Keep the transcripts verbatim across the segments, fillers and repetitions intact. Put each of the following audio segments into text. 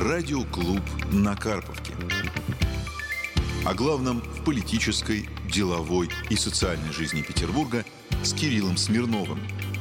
Радиоклуб на Карповке. О главном в политической, деловой и социальной жизни Петербурга с Кириллом Смирновым.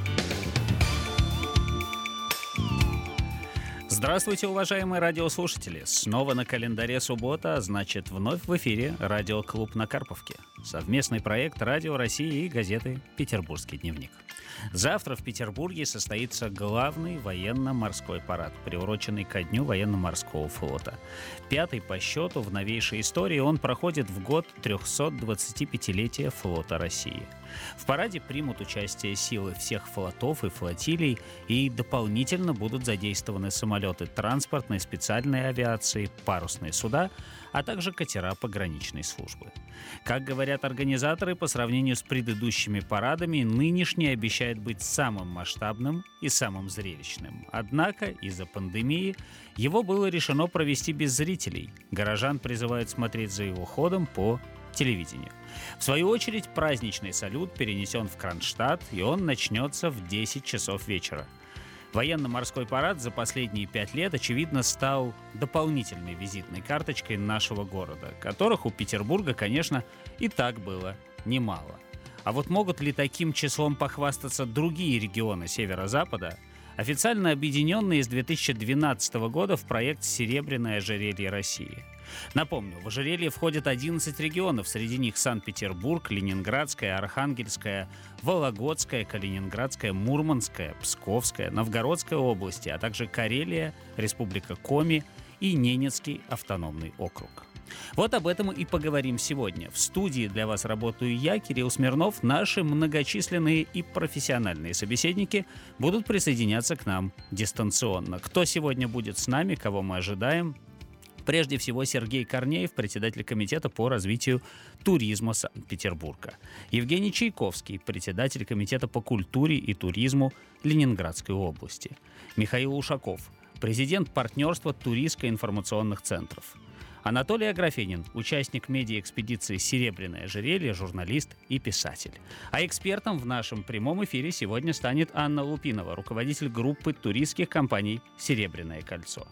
Здравствуйте, уважаемые радиослушатели! Снова на календаре суббота, а значит, вновь в эфире «Радиоклуб на Карповке». Совместный проект «Радио России» и газеты «Петербургский дневник». Завтра в Петербурге состоится главный военно-морской парад, приуроченный ко Дню военно-морского флота. Пятый по счету в новейшей истории, он проходит в год трехсотдвадцатипятилетия флота России. В параде примут участие силы всех флотов и флотилий, и дополнительно будут задействованы самолеты транспортной, специальной авиации, парусные суда, а также катера пограничной службы. Как говорят организаторы, по сравнению с предыдущими парадами, нынешний обещает быть самым масштабным и самым зрелищным. Однако из-за пандемии его было решено провести без зрителей. Горожан призывают смотреть за его ходом по телевидению. В свою очередь, праздничный салют перенесен в Кронштадт, и он начнется в десять часов вечера. Военно-морской парад за последние пять лет, очевидно, стал дополнительной визитной карточкой нашего города, которых у Петербурга, конечно, и так было немало. А вот могут ли таким числом похвастаться другие регионы Северо-Запада, официально объединенные с две тысячи двенадцатого года в проект «Серебряное ожерелье России»? Напомню, в ожерелье входят одиннадцать регионов, среди них Санкт-Петербург, Ленинградская, Архангельская, Вологодская, Калининградская, Мурманская, Псковская, Новгородская области, а также Карелия, Республика Коми и Ненецкий автономный округ. Вот об этом и поговорим сегодня. В студии для вас работаю я, Кирилл Смирнов. Наши многочисленные и профессиональные собеседники будут присоединяться к нам дистанционно. Кто сегодня будет с нами, кого мы ожидаем? Прежде всего, Сергей Корнеев, председатель комитета по развитию туризма Санкт-Петербурга. Евгений Чайковский, председатель комитета по культуре и туризму Ленинградской области. Михаил Ушаков, президент партнерства туристско-информационных центров. Анатолий Аграфенин, участник медиаэкспедиции «Серебряное ожерелье», журналист и писатель. А экспертом в нашем прямом эфире сегодня станет Анна Лупинова, руководитель группы туристских компаний «Серебряное кольцо».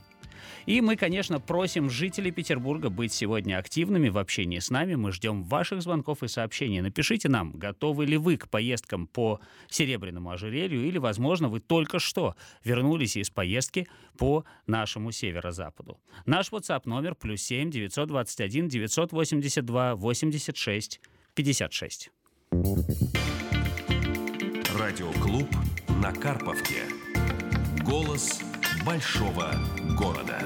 И мы, конечно, просим жителей Петербурга быть сегодня активными в общении с нами. Мы ждем ваших звонков и сообщений. Напишите нам, готовы ли вы к поездкам по Серебряному ожерелью, или, возможно, вы только что вернулись из поездки по нашему северо-западу. Наш WhatsApp номер плюс семь девятьсот двадцать один девятьсот восемьдесят два восемьдесят шесть пятьдесят шесть. Радиоклуб на Карповке. Голос большого города.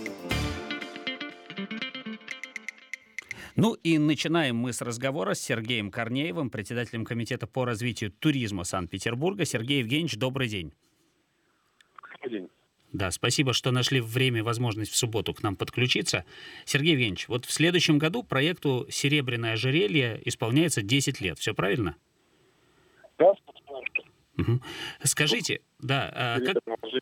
Ну и начинаем мы с разговора с Сергеем Корнеевым, председателем комитета по развитию туризма Санкт-Петербурга. Сергей Евгеньевич, добрый день. Добрый день. Да, спасибо, что нашли время и возможность в субботу к нам подключиться. Сергей Евгеньевич, вот в следующем году проекту «Серебряное ожерелье» исполняется десять лет. Все правильно? Да, угу. Скажите, да, а как...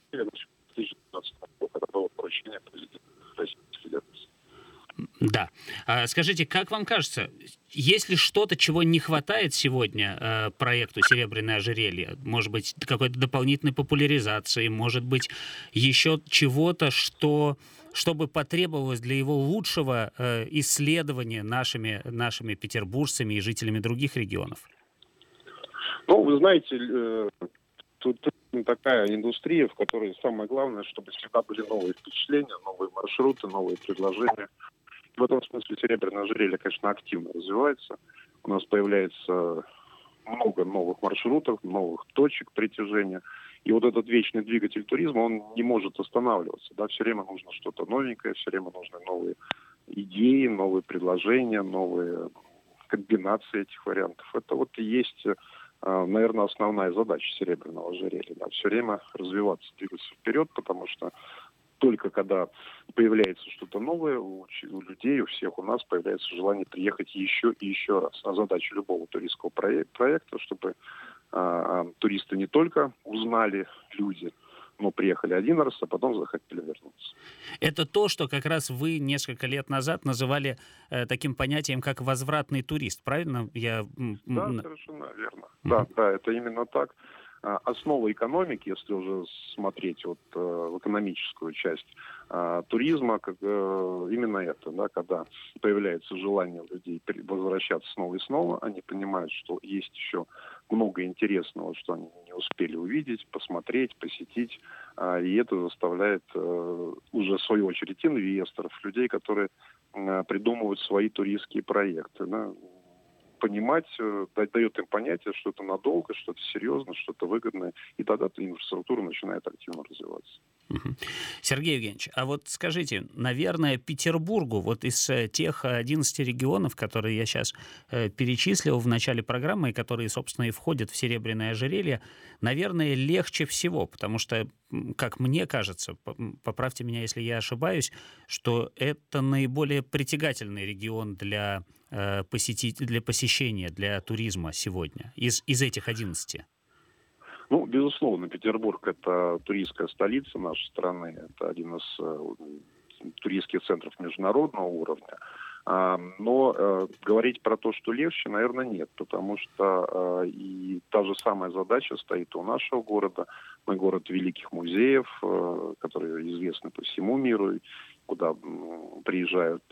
Это было поручение президента Российской Федерации. Да. А скажите, как вам кажется, есть ли что-то, чего не хватает сегодня э, проекту «Серебряное ожерелье»? Может быть, какой-то дополнительной популяризации, может быть, еще чего-то, что, что бы потребовалось для его лучшего э, исследования нашими, нашими петербуржцами и жителями других регионов? Ну, вы знаете, э, тут такая индустрия, в которой самое главное, чтобы всегда были новые впечатления, новые маршруты, новые предложения. В этом смысле «Серебряное ожерелье», конечно, активно развивается. У нас появляется много новых маршрутов, новых точек притяжения. И вот этот вечный двигатель туризма, он не может останавливаться. Да? Все время нужно что-то новенькое, все время нужны новые идеи, новые предложения, новые комбинации этих вариантов. Это вот и есть... наверное, основная задача «Серебряного ожерелья». Да, все время развиваться, двигаться вперед, потому что только когда появляется что-то новое, у, у людей, у всех у нас появляется желание приехать еще и еще раз. А задача любого туристского проек- проекта, чтобы а, туристы не только узнали люди, но приехали один раз, а потом захотели вернуться. Это то, что как раз вы несколько лет назад называли э, таким понятием, как возвратный турист, правильно? Я... Да, совершенно верно. Mm-hmm. Да, да, это именно так. основа экономики, если уже смотреть вот, в экономическую часть туризма, как, именно это, да, когда появляется желание у людей возвращаться снова и снова, они понимают, что есть еще много интересного, что они не успели увидеть, посмотреть, посетить, и это заставляет уже в свою очередь инвесторов, людей, которые придумывают свои туристские проекты, да, понимать, дает им понятие, что это надолго, что это серьезно, что это выгодно, и тогда инфраструктура начинает активно развиваться. Сергей Евгеньевич, а вот скажите, наверное, Петербургу, вот из тех одиннадцати регионов, которые я сейчас э, перечислил в начале программы, и которые, собственно, и входят в серебряное ожерелье, наверное, легче всего, потому что, как мне кажется, поправьте меня, если я ошибаюсь, что это наиболее притягательный регион для, э, посетить, для посещения, для туризма сегодня, из, из этих одиннадцати. Ну, безусловно, Петербург – это туристская столица нашей страны, это один из э, туристских центров международного уровня. А, но э, говорить про то, что легче, наверное, нет, потому что э, и та же самая задача стоит у нашего города. Мы город великих музеев, э, которые известны по всему миру, куда э, приезжают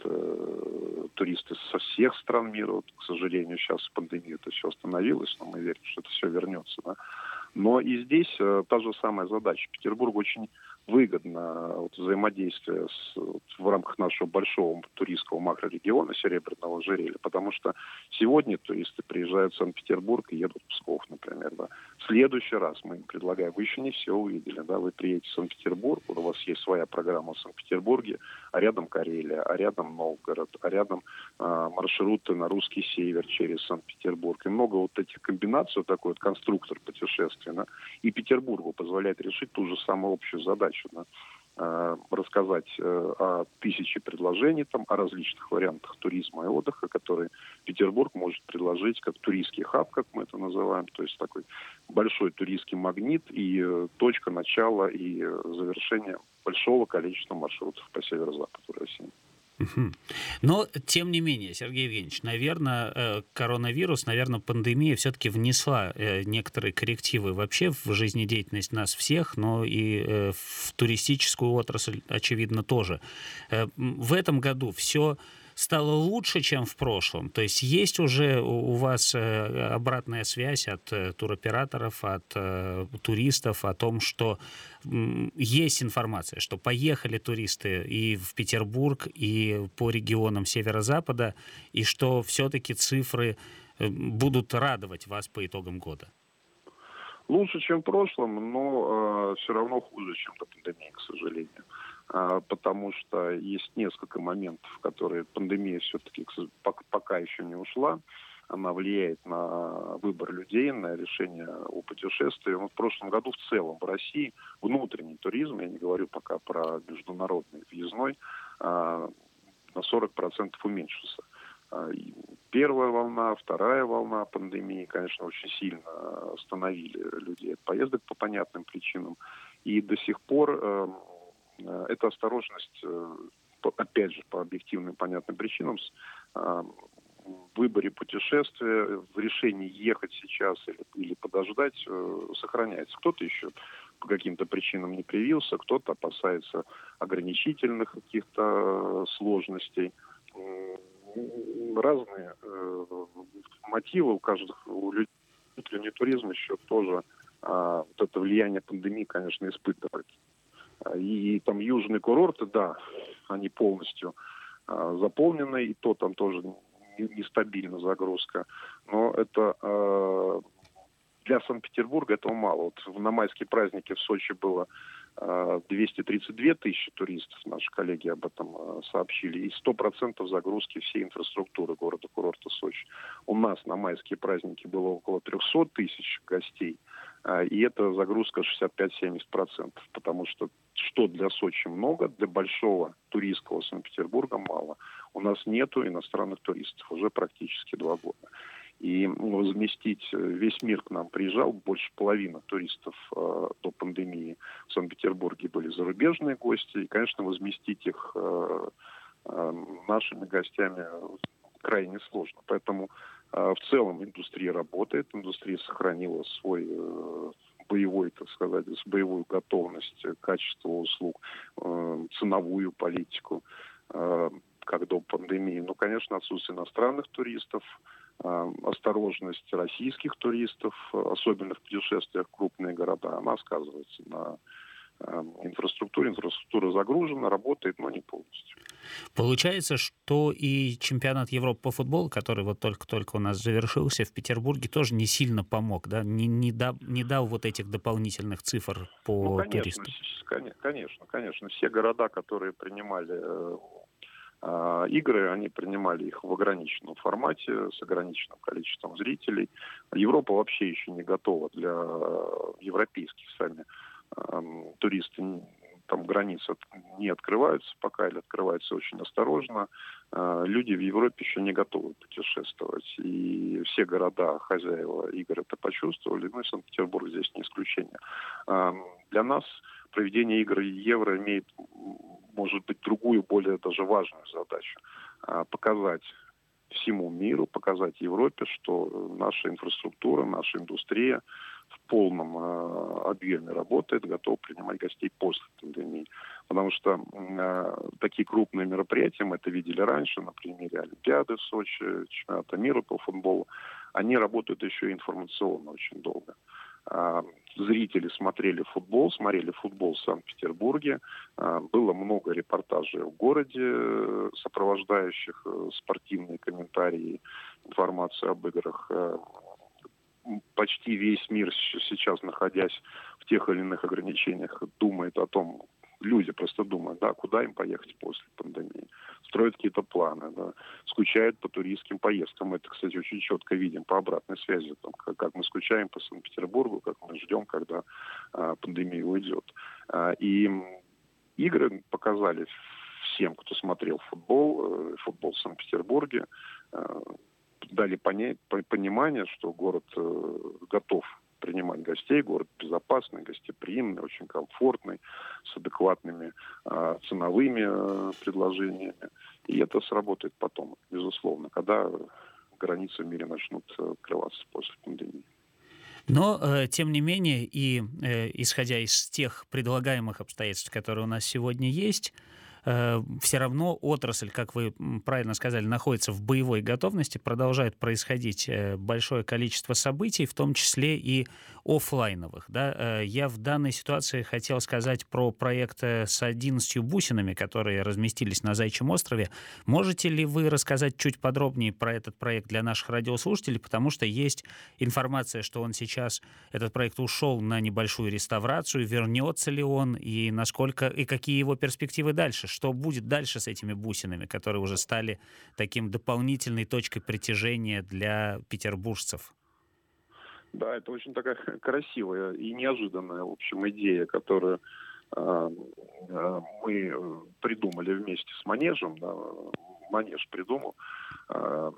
э, туристы со всех стран мира. Вот, к сожалению, сейчас в пандемии это все остановилось, но мы верим, что это все вернется, да? Но и здесь э, та же самая задача. Петербургу очень выгодно вот, взаимодействие с, вот, в рамках нашего большого туристского макрорегиона Серебряного ожерелья, потому что сегодня туристы приезжают в Санкт-Петербург и едут в Псков, например. Да. В следующий раз мы им предлагаем, вы еще не все увидели, да, вы приедете в Санкт-Петербург, у вас есть своя программа в Санкт-Петербурге, а рядом Карелия, а рядом Новгород, а рядом а, маршруты на русский север через Санкт-Петербург. И много вот этих комбинаций, вот такой вот конструктор путешествий, да, и Петербургу позволяет решить ту же самую общую задачу, да, э, рассказать э, о тысяче предложений, там, о различных вариантах туризма и отдыха, которые Петербург может предложить как туристский хаб, как мы это называем, то есть такой большой туристский магнит и э, точка начала и э, завершения большого количества маршрутов по северо-западу России. Но, тем не менее, Сергей Евгеньевич, наверное, коронавирус, наверное, пандемия все-таки внесла некоторые коррективы вообще в жизнедеятельность нас всех, но и в туристическую отрасль, очевидно, тоже. В этом году все стало лучше, чем в прошлом? То есть есть уже у вас обратная связь от туроператоров, от туристов о том, что есть информация, что поехали туристы и в Петербург, и по регионам северо-запада, и что все-таки цифры будут радовать вас по итогам года? Лучше, чем в прошлом, но э, все равно хуже, чем до пандемии, к сожалению. Э, потому что есть несколько моментов, которые пандемия все-таки пока еще не ушла. Она влияет на выбор людей, на решение о путешествии. Но в прошлом году в целом в России внутренний туризм, я не говорю пока про международный, въездной, э, на сорок процентов уменьшился. Первая волна, вторая волна пандемии, конечно, очень сильно остановили людей от поездок по понятным причинам. И до сих пор э, эта осторожность, э, опять же, по объективным понятным причинам, э, в выборе путешествия, в решении ехать сейчас или, или подождать, э, сохраняется. Кто-то еще по каким-то причинам не привился, кто-то опасается ограничительных каких-то сложностей. Разные э, мотивы у каждого, у людей внутренний туризм еще тоже а, вот это влияние пандемии, конечно, испытывает. И, и там южные курорты, да, они полностью а, заполнены, и то там тоже нестабильна загрузка. Но это а, для Санкт-Петербурга этого мало. Вот на майские праздники в Сочи было двести тридцать две тысячи туристов, наши коллеги об этом сообщили, и сто процентов загрузки всей инфраструктуры города-курорта Сочи. У нас на майские праздники было около триста тысяч гостей, и это загрузка шестьдесят пять - семьдесят процентов, потому что что для Сочи много, для большого туристского Санкт-Петербурга мало. У нас нету иностранных туристов уже практически два года. И возместить, весь мир к нам приезжал, больше половины туристов э, до пандемии в Санкт-Петербурге были зарубежные гости, и, конечно, возместить их э, э, нашими гостями крайне сложно. Поэтому э, в целом индустрия работает, индустрия сохранила свой э, боевой, так сказать, с боевую готовность, качество услуг, ценовую политику, как до пандемии. Ну, конечно, отсутствие иностранных туристов, осторожность российских туристов, особенно в путешествиях в крупные города, она сказывается на инфраструктуре. Инфраструктура загружена, работает, но не полностью. Получается, что и чемпионат Европы по футболу, который вот только-только у нас завершился в Петербурге, тоже не сильно помог, да? Не, не, дал, не дал вот этих дополнительных цифр по ну, конечно, туристам. Конечно, конечно. Все города, которые принимали э, игры, они принимали их в ограниченном формате, с ограниченным количеством зрителей. Европа вообще еще не готова для европейских сами туристы, там границы не открываются пока или открываются очень осторожно. Люди в Европе еще не готовы путешествовать. И все города, хозяева игр это почувствовали. Ну и Санкт-Петербург здесь не исключение. Для нас проведение игр Евро имеет, может быть, другую, более даже важную задачу. Показать всему миру, показать Европе, что наша инфраструктура, наша индустрия в полном э, объеме работает, готова принимать гостей после пандемии. Потому что э, такие крупные мероприятия, мы это видели раньше, на примере Олимпиады в Сочи, чемпионата мира по футболу, они работают еще и информационно очень долго. Э, зрители смотрели футбол, смотрели футбол в Санкт-Петербурге. Э, было много репортажей в городе, сопровождающих э, спортивные комментарии, информацию об играх. Э, Почти весь мир сейчас, находясь в тех или иных ограничениях, думает о том, люди просто думают, да, куда им поехать после пандемии, строят какие-то планы, да, скучают по туристским поездкам. Мы это, кстати, очень четко видим по обратной связи, там, как, как мы скучаем по Санкт-Петербургу, как мы ждем, когда а, пандемия уйдет. А, и игры показали всем, кто смотрел футбол, футбол в Санкт-Петербурге, а, дали понять, понимание, что город э, готов принимать гостей, город безопасный, гостеприимный, очень комфортный, с адекватными э, ценовыми э, предложениями. И это сработает потом, безусловно, когда границы в мире начнут открываться после пандемии. Но, э, тем не менее, и э, исходя из тех предлагаемых обстоятельств, которые у нас сегодня есть, все равно отрасль, как вы правильно сказали, находится в боевой готовности, продолжает происходить большое количество событий, в том числе и офлайновых. Да? Я в данной ситуации хотел сказать про проект с одиннадцатью бусинами, которые разместились на Заячьем острове. Можете ли вы рассказать чуть подробнее про этот проект для наших радиослушателей, потому что есть информация, что он сейчас, этот проект ушел на небольшую реставрацию, вернется ли он и насколько, и какие его перспективы дальше? Что будет дальше с этими бусинами, которые уже стали таким дополнительной точкой притяжения для петербуржцев? Да, это очень такая красивая и неожиданная, в общем, идея, которую э, э, мы придумали вместе с Манежем. Да, Манеж придумал. Э,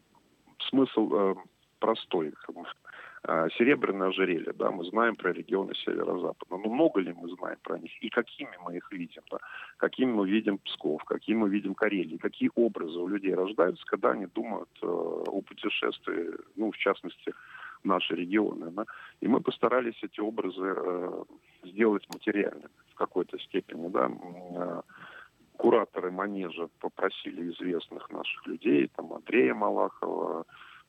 смысл э, простой. Серебряное ожерелье, да, мы знаем про регионы северо-запада, но много ли мы знаем про них и какими мы их видим, да? Какими мы видим Псков, какими мы видим Карелии, какие образы у людей рождаются, когда они думают э, о путешествии, ну, в частности, в наши регионы, да? И мы постарались эти образы э, сделать материальными в какой-то степени, да. Э, кураторы Манежа попросили известных наших людей, там, Андрея Малахова,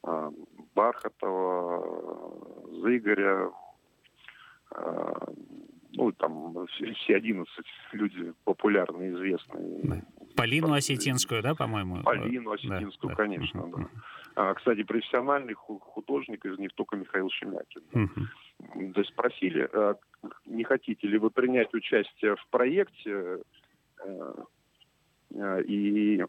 Бархатова, Зыгоря, ну, там, все одиннадцать люди популярные, известные. Полину Осетинскую, да, по-моему? Полину Осетинскую, да, конечно, да. да. Кстати, профессиональный художник из них только Михаил Шемякин. Uh-huh. То есть спросили, не хотите ли вы принять участие в проекте, и...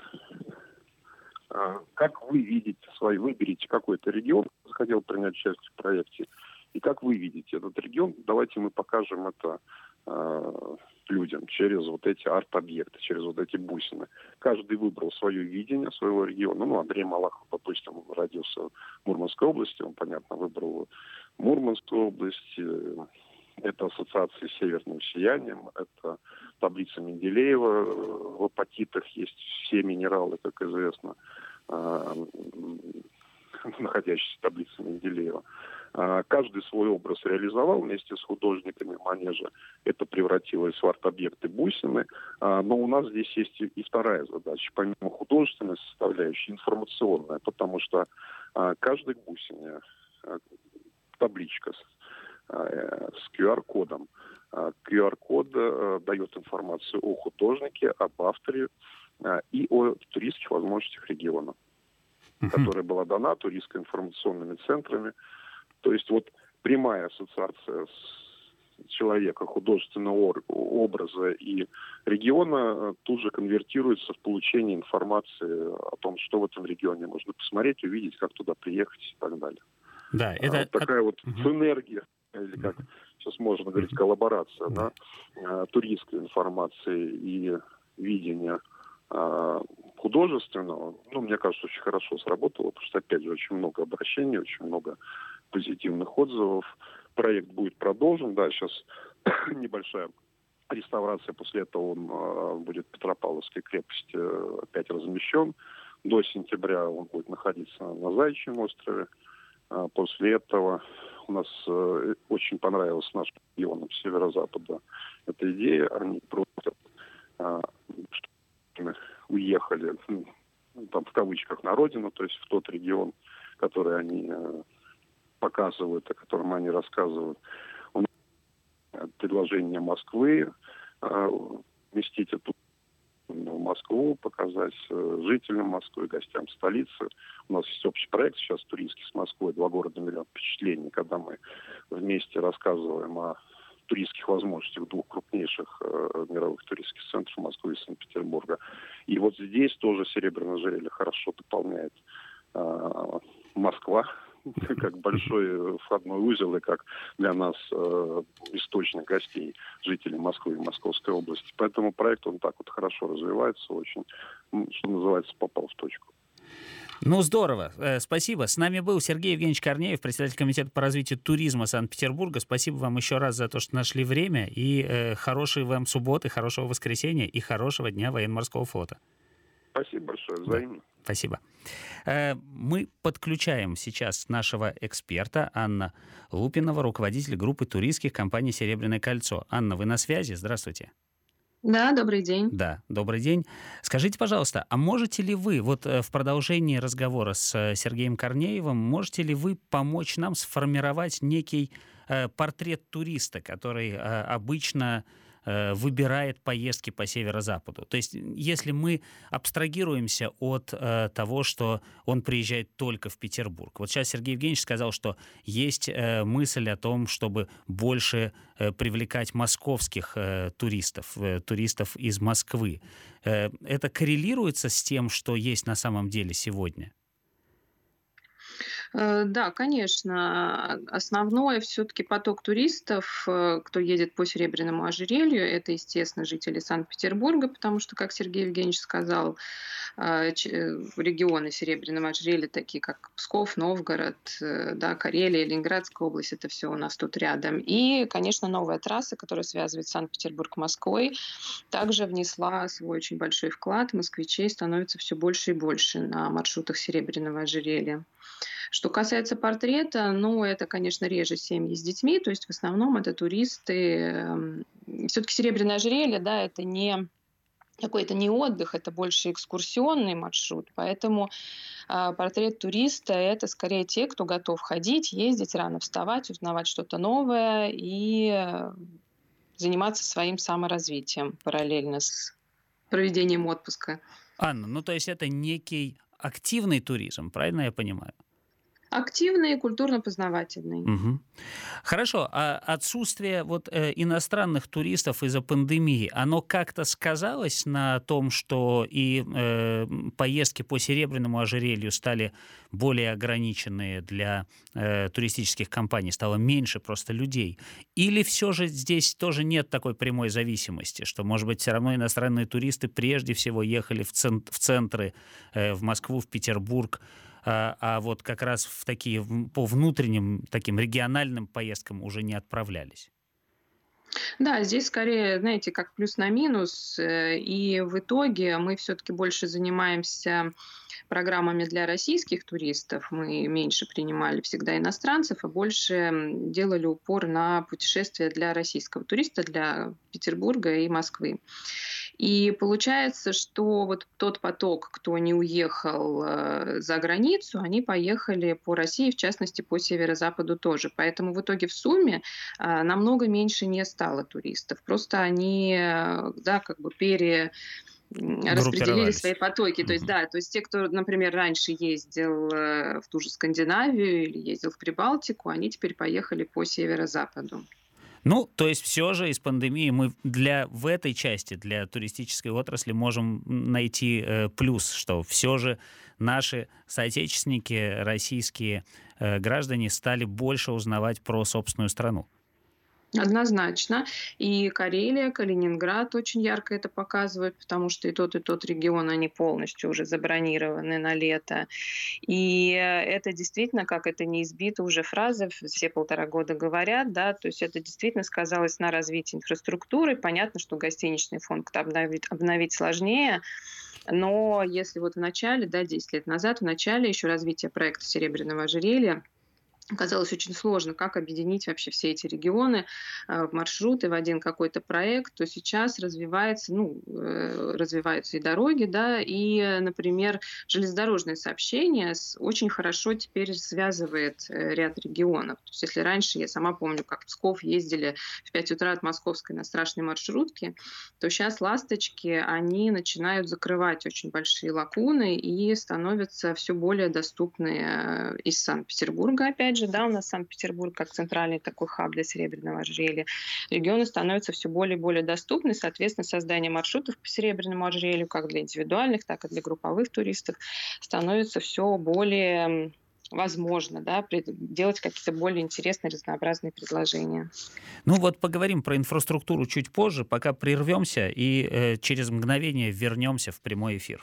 Как вы видите свой, выберите какой-то регион, хотел принять участие в проекте, и как вы видите этот регион, давайте мы покажем это э, людям через вот эти арт-объекты, через вот эти бусины. Каждый выбрал свое видение своего региона. Ну, Андрей Малахов, допустим, он родился в Мурманской области, он, понятно, выбрал Мурманскую область. Это ассоциация с северным сиянием, это таблица Менделеева, в апатитах есть все минералы, как известно, находящиеся в таблице Менделеева. Каждый свой образ реализовал вместе с художниками манежа. Это превратилось в арт-объекты бусины. Но у нас здесь есть и вторая задача. Помимо художественной составляющей, информационная. Потому что каждой бусине табличка с, с ку ар-кодом. ку ар-код дает информацию о художнике, об авторе и о туристских возможностях региона, uh-huh. которая была дана туристско-информационными центрами. То есть вот прямая ассоциация с человека, художественного образа и региона тут же конвертируется в получение информации о том, что в этом регионе можно посмотреть, увидеть, как туда приехать и так далее. Да, это... Вот такая вот uh-huh. синергия, или как uh-huh. сейчас можно говорить, коллаборация, uh-huh. да, туристской информации и видения художественного, ну, мне кажется, очень хорошо сработало, потому что, опять же, очень много обращений, очень много позитивных отзывов. Проект будет продолжен, да, сейчас небольшая реставрация, после этого он э, будет в Петропавловской крепости э, опять размещен. До сентября он будет находиться на Заячьем острове. А после этого у нас э, очень понравилась нашим регионам северо-запада эта идея. Они просят, э, чтобы уехали, ну, там, в кавычках, на родину, то есть в тот регион, который они э, показывают, о котором они рассказывают. У нас предложение Москвы э, вместить эту в Москву, показать э, жителям Москвы, гостям столицы. У нас есть общий проект сейчас туристский с Москвой «Два города, миллион впечатлений», когда мы вместе рассказываем о туристских возможностях двух крупнейших э, мировых туристских центров Москвы и Санкт-Петербурга. И вот здесь тоже Серебряное ожерелье хорошо дополняет э, Москва, как большой входной узел и как для нас э, источник гостей, жителей Москвы и Московской области. Поэтому проект, он так вот хорошо развивается, очень, что называется, попал в точку. Ну, здорово. Спасибо. С нами был Сергей Евгеньевич Корнеев, председатель комитета по развитию туризма Санкт-Петербурга. Спасибо вам еще раз за то, что нашли время. И э, хорошей вам субботы, хорошего воскресенья и хорошего дня военно-морского флота. Спасибо большое. Взаимно. Да, спасибо. Э, мы подключаем сейчас нашего эксперта Анна Лупинова, руководитель группы туристских компаний «Серебряное кольцо». Анна, вы на связи? Здравствуйте. Да, добрый день. Да, добрый день. Скажите, пожалуйста, а можете ли вы, вот в продолжении разговора с Сергеем Корнеевым, можете ли вы помочь нам сформировать некий э, портрет туриста, который э, обычно э, выбирает поездки по северо-западу? То есть, если мы абстрагируемся от э, того, что он приезжает только в Петербург. Вот сейчас Сергей Евгеньевич сказал, что есть э, мысль о том, чтобы больше э, привлекать московских э, туристов, э, туристов из Москвы. Э, это коррелируется с тем, что есть на самом деле сегодня? Да, конечно. Основной все-таки поток туристов, кто едет по Серебряному ожерелью, это, естественно, жители Санкт-Петербурга, потому что, как Сергей Евгеньевич сказал, регионы Серебряного ожерелья, такие как Псков, Новгород, да, Карелия, Ленинградская область, это все у нас тут рядом. И, конечно, новая трасса, которая связывает Санкт-Петербург с Москвой, также внесла свой очень большой вклад. Москвичей становится все больше и больше на маршрутах Серебряного ожерелья. Что касается портрета, ну, это, конечно, реже семьи с детьми, то есть в основном это туристы. Все-таки Серебряное ожерелье, да, это не какой-то не отдых, это больше экскурсионный маршрут, поэтому э, портрет туриста — это скорее те, кто готов ходить, ездить, рано вставать, узнавать что-то новое и э, заниматься своим саморазвитием параллельно с проведением отпуска. Анна, ну то есть это некий активный туризм, правильно я понимаю? Активный и культурно-познавательный. Угу. Хорошо. А отсутствие вот, э, иностранных туристов из-за пандемии, оно как-то сказалось на том, что и э, поездки по Серебряному ожерелью стали более ограниченные для э, туристических компаний, стало меньше просто людей? Или все же здесь тоже нет такой прямой зависимости, что, может быть, все равно иностранные туристы прежде всего ехали в, цент- в центры, э, в Москву, в Петербург, А, а вот как раз в такие, по внутренним, таким региональным поездкам уже не отправлялись? Да, здесь скорее, знаете, как плюс на минус. И в итоге мы все-таки больше занимаемся программами для российских туристов. Мы меньше принимали всегда иностранцев, а больше делали упор на путешествия для российского туриста, для Петербурга и Москвы. И получается, что вот тот поток, кто не уехал э, за границу, они поехали по России, в частности, по северо-западу тоже. Поэтому в итоге в сумме э, намного меньше не стало туристов. Просто они, э, да, как бы пере... распределили свои потоки. Mm-hmm. То есть, да, то есть те, кто, например, раньше ездил э, в ту же Скандинавию или ездил в Прибалтику, они теперь поехали по северо-западу. Ну, то есть все же из пандемии мы для, в этой части, для туристической отрасли можем найти э, плюс, что все же наши соотечественники, российские э, граждане стали больше узнавать про собственную страну. Однозначно. И Карелия, Калининград очень ярко это показывают, потому что и тот, и тот регион, они полностью уже забронированы на лето. И это действительно, как это не избито уже фраза, все полтора года говорят, да, то есть это действительно сказалось на развитии инфраструктуры. Понятно, что гостиничный фонд обновить, обновить сложнее, но если вот в начале, да, десять лет назад, в начале еще развития проекта «Серебряного ожерелья», оказалось очень сложно, как объединить вообще все эти регионы в маршруты в один какой-то проект, то сейчас развивается, ну, развиваются и дороги, да, и, например, железнодорожное сообщение очень хорошо теперь связывает ряд регионов. То есть если раньше, я сама помню, как в Псков ездили в пять утра от Московской на страшной маршрутке, то сейчас «Ласточки», они начинают закрывать очень большие лакуны и становятся все более доступны из Санкт-Петербурга, опять же, да, у нас Санкт-Петербург как центральный такой хаб для Серебряного ожерелья. Регионы становятся все более и более доступны, соответственно, создание маршрутов по Серебряному ожерелью как для индивидуальных, так и для групповых туристов становится все более возможно, да, делать какие-то более интересные, разнообразные предложения. Ну вот поговорим про инфраструктуру чуть позже, пока прервемся и э, через мгновение вернемся в прямой эфир.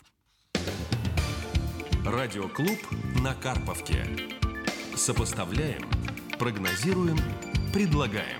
Радиоклуб на Карповке. Сопоставляем, прогнозируем, предлагаем.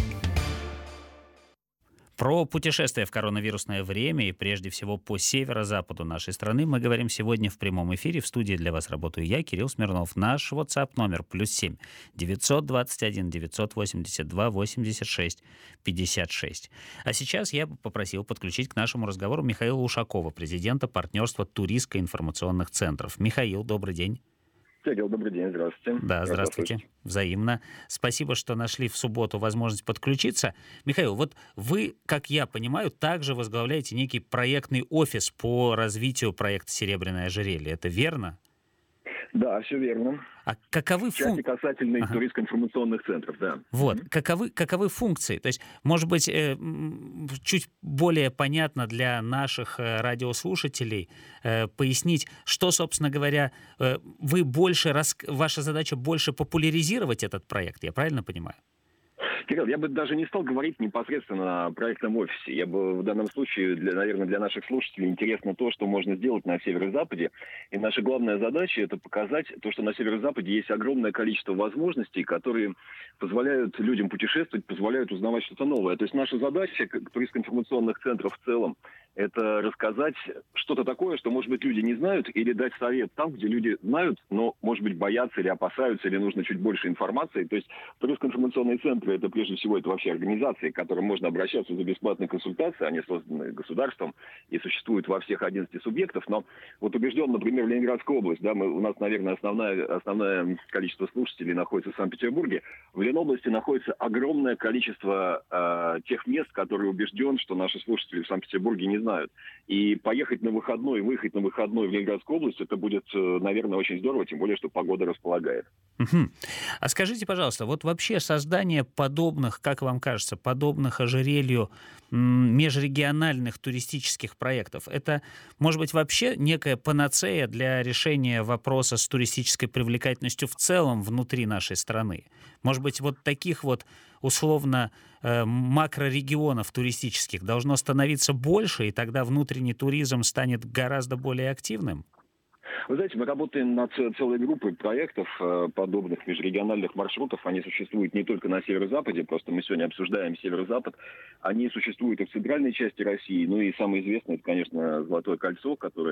Про путешествия в коронавирусное время и прежде всего по северо-западу нашей страны мы говорим сегодня в прямом эфире. В студии для вас работаю я, Кирилл Смирнов. Наш WhatsApp номер плюс семь девятьсот двадцать один девятьсот восемьдесят два восемьдесят шесть пятьдесят шесть. А сейчас я бы попросил подключить к нашему разговору Михаила Ушакова, президента партнерства туристско-информационных центров. Михаил, добрый день. Кирилл, добрый день, здравствуйте. Да, здравствуйте. Взаимно. Спасибо, что нашли в субботу возможность подключиться. Михаил, вот вы, как я понимаю, также возглавляете некий проектный офис по развитию проекта «Серебряное ожерелье». Это верно? Да, все верно. А каковы функции? Касательно ага. туристско-информационных центров, да. Вот. Mm-hmm. Каковы, каковы функции? То есть, может быть, э, чуть более понятно для наших э, радиослушателей э, пояснить, что, собственно говоря, э, вы больше, рас... ваша задача больше популяризировать этот проект, я правильно понимаю? Кирилл, я бы даже не стал говорить непосредственно о проектном офисе. Я бы в данном случае, для, наверное, для наших слушателей интересно то, что можно сделать на северо-западе. И наша главная задача – это показать то, что на северо-западе есть огромное количество возможностей, которые позволяют людям путешествовать, позволяют узнавать что-то новое. То есть наша задача, как туристско-информационных центров в целом, это рассказать что-то такое, что, может быть, люди не знают, или дать совет там, где люди знают, но, может быть, боятся или опасаются, или нужно чуть больше информации. То есть туристско-информационные центры – это прежде всего это вообще организации, к которым можно обращаться за бесплатной консультацией. Они созданы государством и существуют во всех одиннадцати субъектов. Но вот убежден, например, Ленинградская область, да, мы, у нас, наверное, основное, основное количество слушателей находится в Санкт-Петербурге. В Ленобласти находится огромное количество э, тех мест, которые убежден, что наши слушатели в Санкт-Петербурге не знают. И поехать на выходной, выехать на выходной в Ленинградскую область, это будет, наверное, очень здорово, тем более, что погода располагает. Угу. А скажите, пожалуйста, вот вообще создание подобных, как вам кажется, подобных ожерелью межрегиональных туристических проектов, это, может быть, вообще некая панацея для решения вопроса с туристической привлекательностью в целом внутри нашей страны? Может быть, вот таких вот условно э, макрорегионов туристических должно становиться больше, и тогда внутренний туризм станет гораздо более активным? Вы знаете, мы работаем над целой группой проектов подобных межрегиональных маршрутов. Они существуют не только на северо-западе, просто мы сегодня обсуждаем северо-запад. Они существуют и в центральной части России. Ну и самое известное, это, конечно, Золотое кольцо, которое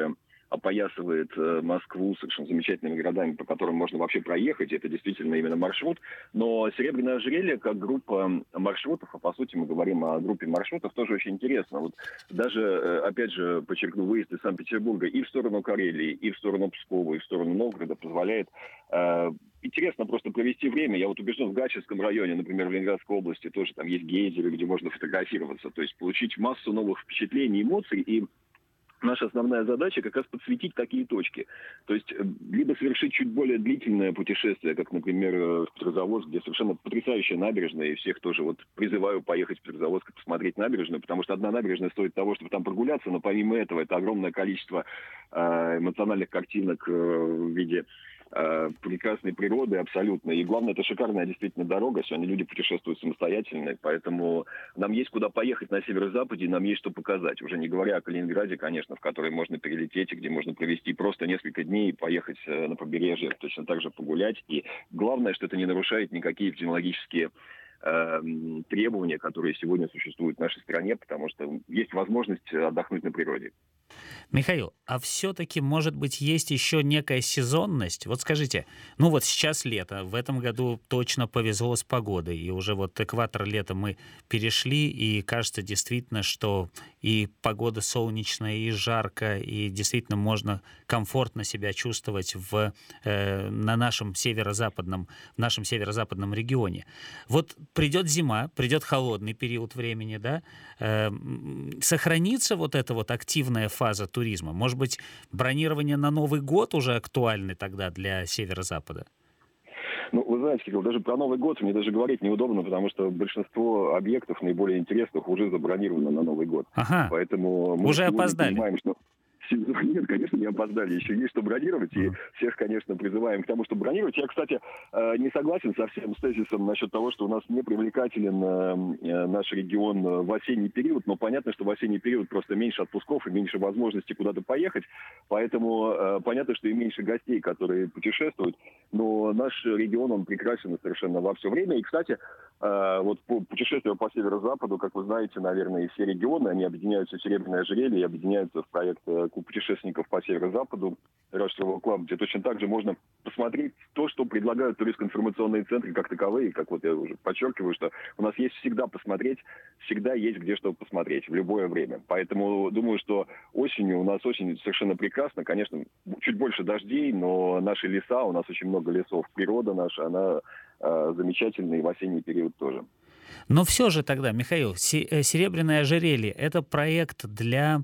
опоясывает Москву совершенно замечательными городами, по которым можно вообще проехать. Это действительно именно маршрут. Но Серебряное ожерелье, как группа маршрутов, а по сути мы говорим о группе маршрутов, тоже очень интересно. Вот даже, опять же, подчеркну, выезд из Санкт-Петербурга и в сторону Карелии, и в сторону Пскова, и в сторону Новгорода позволяет э, интересно просто провести время. Я вот убежден, в Гатчинском районе, например, в Ленинградской области тоже там есть гейзеры, где можно фотографироваться. То есть получить массу новых впечатлений, эмоций. И наша основная задача как раз подсветить такие точки. То есть либо совершить чуть более длительное путешествие, как, например, в Петрозаводск, где совершенно потрясающая набережная, и всех тоже вот призываю поехать в Петрозаводск и посмотреть набережную, потому что одна набережная стоит того, чтобы там прогуляться, но помимо этого это огромное количество э, эмоциональных картинок э, в виде прекрасной природы абсолютно. И главное, это шикарная действительно дорога. Сегодня люди путешествуют самостоятельно, поэтому нам есть куда поехать на северо-западе, и нам есть что показать. Уже не говоря о Калининграде, конечно, в который можно перелететь, и где можно провести просто несколько дней и поехать на побережье, точно так же погулять. И главное, что это не нарушает никакие эпидемиологические э, требования, которые сегодня существуют в нашей стране, потому что есть возможность отдохнуть на природе. Михаил, а все-таки, может быть, есть еще некая сезонность? Вот скажите, ну вот сейчас лето, в этом году точно повезло с погодой, и уже вот экватор лета мы перешли, и кажется действительно, что и погода солнечная, и жарко, и действительно можно комфортно себя чувствовать в, э, на нашем северо-западном, в нашем северо-западном регионе. Вот придет зима, придет холодный период времени, да, э, сохранится вот эта вот активная фаза туризма? Может быть, бронирование на Новый год уже актуальны тогда для северо-запада? Ну, вы знаете, Кирилл, даже про Новый год мне даже говорить неудобно, потому что большинство объектов наиболее интересных уже забронировано на Новый год. Ага, поэтому мы уже опоздали. Понимаем, что... Нет, конечно, не опоздали. Еще есть что бронировать. И всех, конечно, призываем к тому, чтобы бронировать. Я, кстати, не согласен совсем с тезисом насчет того, что у нас не привлекателен наш регион в осенний период. Но понятно, что в осенний период просто меньше отпусков и меньше возможностей куда-то поехать. Поэтому понятно, что и меньше гостей, которые путешествуют. Но наш регион, он прекрасен совершенно во все время. И, кстати, вот по путешествию по северо-западу, как вы знаете, наверное, и все регионы, они объединяются в Серебряное ожерелье и объединяются в проект путешественников по северо-западу, Rush Travel Club, где точно так же можно посмотреть то, что предлагают туристско-информационные центры как таковые, как вот я уже подчеркиваю, что у нас есть всегда посмотреть, всегда есть где что посмотреть в любое время. Поэтому думаю, что осенью у нас осень совершенно прекрасна. Конечно, чуть больше дождей, но наши леса, у нас очень много лесов, природа наша, она э, замечательная и в осенний период тоже. Но все же тогда, Михаил, Серебряное ожерелье — это проект для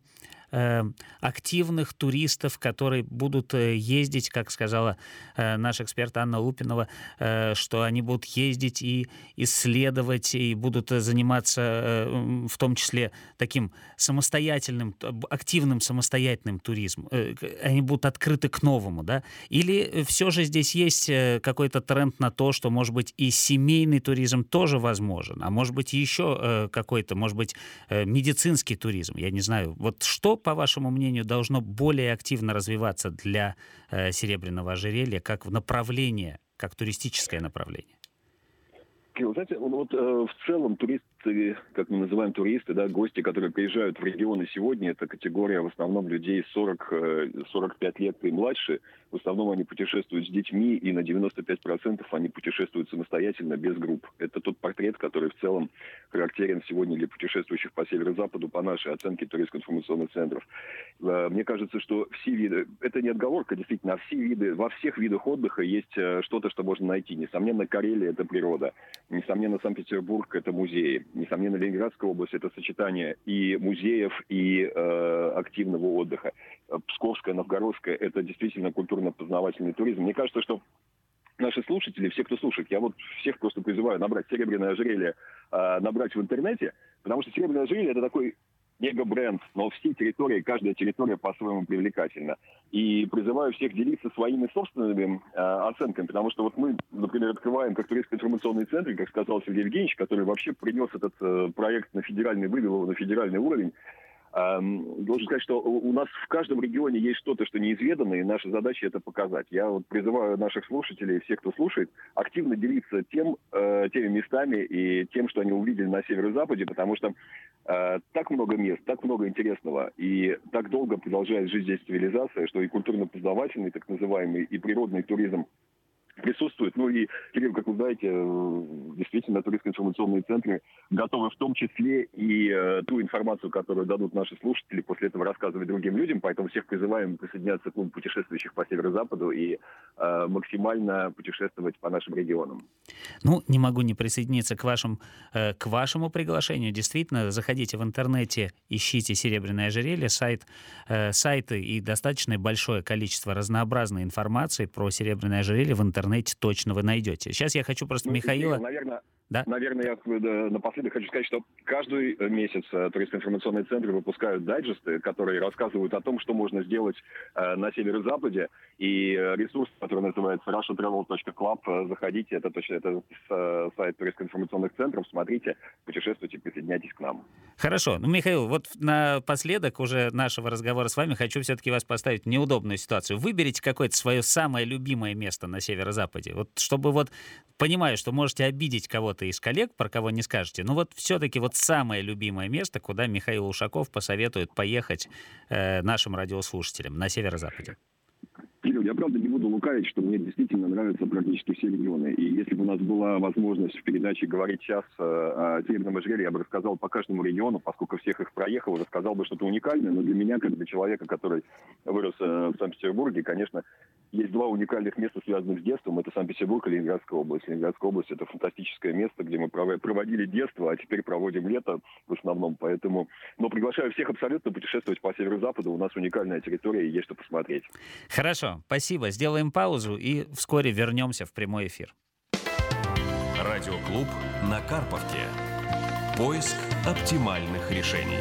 активных туристов, которые будут ездить, как сказала наш эксперт Анна Лупинова, что они будут ездить и исследовать, и будут заниматься в том числе таким самостоятельным, активным самостоятельным туризмом. Они будут открыты к новому, да? Или все же здесь есть какой-то тренд на то, что, может быть, и семейный туризм тоже возможен, а может быть, еще какой-то, может быть, медицинский туризм, я не знаю. Вот что, по вашему мнению, должно более активно развиваться для э, Серебряного ожерелья как в направление, как туристическое направление? Вы знаете, вот э, в целом туристы, как мы называем туристы, да, гости, которые приезжают в регионы сегодня, это категория в основном людей сорок - сорок пять лет и младше. В основном они путешествуют с детьми, и на девяносто пять процентов они путешествуют самостоятельно, без групп. Это тот портрет, который в целом характерен сегодня для путешествующих по северо-западу, по нашей оценке туристско-информационных центров. Э, мне кажется, что все виды, это не отговорка, действительно, а все виды, во всех видах отдыха есть что-то, что можно найти. Несомненно, Карелия — это природа. Несомненно, Санкт-Петербург — это музеи. Несомненно, Ленинградская область — это сочетание и музеев, и э, активного отдыха. Псковская, Новгородская — это действительно культурно-познавательный туризм. Мне кажется, что наши слушатели, все, кто слушает, я вот всех просто призываю набрать «Серебряное ожерелье», э, набрать в интернете, потому что «Серебряное ожерелье» — это такой мега-бренд, но все территории, каждая территория по-своему привлекательна. И призываю всех делиться своими собственными э, оценками, потому что вот мы, например, открываем как туристско-информационный центр, как сказал Сергей Евгеньевич, который вообще принес этот э, проект на федеральный, вывел его на федеральный уровень. Должен сказать, что у нас в каждом регионе есть что-то, что неизведано, и наша задача это показать. Я вот призываю наших слушателей, всех, кто слушает, активно делиться тем, теми местами и тем, что они увидели на северо-западе, потому что так много мест, так много интересного, и так долго продолжает жить здесь цивилизация, что и культурно-познавательный, так называемый, и природный туризм присутствует. Ну и, Кирилл, как вы знаете, действительно, туристско-информационные центры готовы в том числе и э, ту информацию, которую дадут наши слушатели, после этого рассказывать другим людям. Поэтому всех призываем присоединяться к клубу путешествующих по северо-западу и э, максимально путешествовать по нашим регионам. Ну, не могу не присоединиться к, вашим, э, к вашему приглашению. Действительно, заходите в интернете, ищите «Серебряное ожерелье», сайт, э, сайты и достаточно большое количество разнообразной информации про «Серебряное ожерелье» в интернете. интернете точно вы найдете. Сейчас я хочу просто ну, Михаила... Наверное, да? наверное, я напоследок хочу сказать, что каждый месяц туристско-информационные центры выпускают дайджесты, которые рассказывают о том, что можно сделать э, на северо-западе. И ресурс, который называется раша трэвел точка клаб, заходите, это точно это сайт туристско-информационных центров, смотрите, путешествуйте, присоединяйтесь к нам. Хорошо. Ну, Михаил, вот напоследок уже нашего разговора с вами хочу все-таки вас поставить в неудобную ситуацию. Выберите какое-то свое самое любимое место на северо-западе. Вот чтобы вот, понимаю, что можете обидеть кого-то из коллег, про кого не скажете, но вот все-таки вот самое любимое место, куда Михаил Ушаков посоветует поехать э, нашим радиослушателям на северо-западе. Кирилл, я правда не буду лукавить, что мне действительно нравятся практически все регионы. И если бы у нас была возможность в передаче говорить сейчас о Серебряном ожерелье, я бы рассказал по каждому региону, поскольку всех их проехал, рассказал бы что-то уникальное. Но для меня, как для человека, который вырос в Санкт-Петербурге, конечно, есть два уникальных места, связанных с детством. Это Санкт-Петербург и Ленинградская область. Ленинградская область – это фантастическое место, где мы проводили детство, а теперь проводим лето в основном. Поэтому, но приглашаю всех абсолютно путешествовать по северо-западу. У нас уникальная территория и есть что посмотреть. Хорошо, спасибо. Сделаем паузу и вскоре вернемся в прямой эфир. Радиоклуб на Карповке. Поиск оптимальных решений.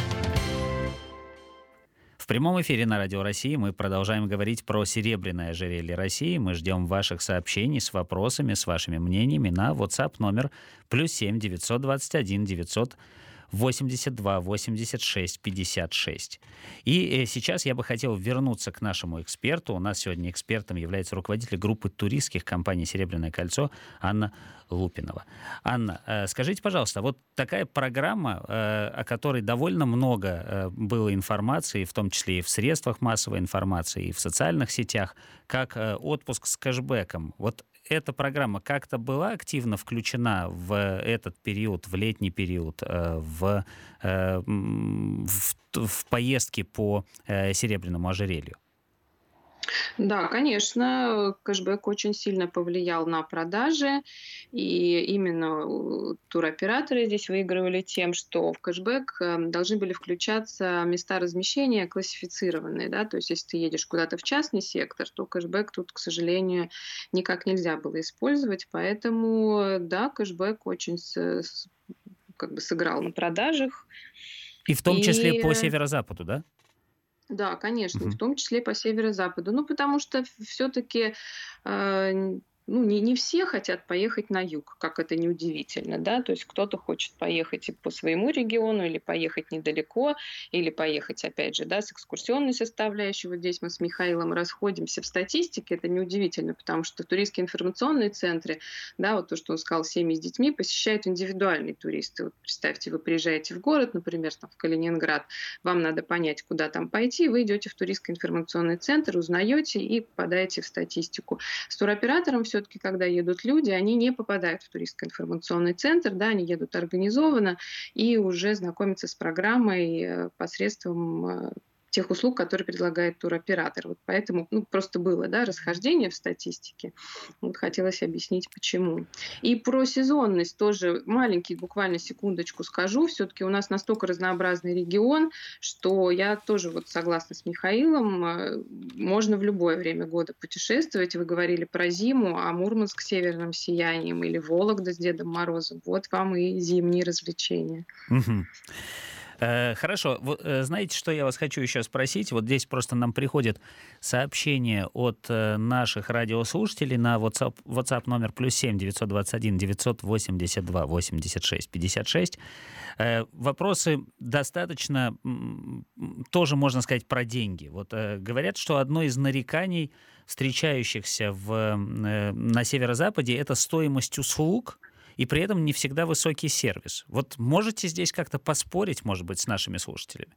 В прямом эфире на Радио России мы продолжаем говорить про Серебряное ожерелье России. Мы ждем ваших сообщений с вопросами, с вашими мнениями на WhatsApp номер плюс семь девятьсот двадцать один девятьсот восемьдесят два восемьдесят шесть пятьдесят шесть. И сейчас я бы хотел вернуться к нашему эксперту. У нас сегодня экспертом является руководитель группы туристских компаний «Серебряное кольцо» Анна Лупинова. Анна, скажите, пожалуйста, вот такая программа, о которой довольно много было информации, в том числе и в средствах массовой информации, и в социальных сетях, как отпуск с кэшбэком. Вот эта программа как-то была активно включена в этот период, в летний период, в, в, в поездки по Серебряному ожерелью? Да, конечно, кэшбэк очень сильно повлиял на продажи, и именно туроператоры здесь выигрывали тем, что в кэшбэк должны были включаться места размещения классифицированные, да, то есть если ты едешь куда-то в частный сектор, то кэшбэк тут, к сожалению, никак нельзя было использовать, поэтому, да, кэшбэк очень с, как бы сыграл на продажах. И в том и... числе по северо-западу, да? Да, конечно, Мгм. в том числе по северо-западу. Ну, потому что все-таки ну, не, не все хотят поехать на юг, как это неудивительно, да, то есть кто-то хочет поехать и по своему региону, или поехать недалеко, или поехать, опять же, да, с экскурсионной составляющей. Вот здесь мы с Михаилом расходимся в статистике, это неудивительно, потому что туристские информационные центры, да, вот то, что он сказал, семьи с детьми, посещают индивидуальные туристы. Вот представьте, вы приезжаете в город, например, там, в Калининград, вам надо понять, куда там пойти, вы идете в туристский информационный центр, узнаете и попадаете в статистику. С туроператором все все-таки, когда едут люди, они не попадают в туристско-информационный центр, да, они едут организованно и уже знакомятся с программой посредством тех услуг, которые предлагает туроператор. Вот поэтому ну, просто было, да, расхождение в статистике. Вот хотелось объяснить, почему. И про сезонность тоже маленький, буквально секундочку скажу. Все-таки у нас настолько разнообразный регион, что я тоже вот согласна с Михаилом, можно в любое время года путешествовать. Вы говорили про зиму, а Мурманск с северным сиянием или Вологда с Дедом Морозом. Вот вам и зимние развлечения. Угу. Э, хорошо. Вот, э, знаете, что я вас хочу еще спросить? Вот здесь просто нам приходит сообщение от э, наших радиослушателей на WhatsApp, WhatsApp номер плюс семь девятьсот двадцать один девятьсот восемьдесят два восемьдесят шесть пятьдесят шесть. Э, вопросы достаточно, м, тоже можно сказать, про деньги. Вот э, говорят, что одно из нареканий, встречающихся в, э, на северо-западе, это стоимость услуг, и при этом не всегда высокий сервис. Вот можете здесь как-то поспорить, может быть, с нашими слушателями?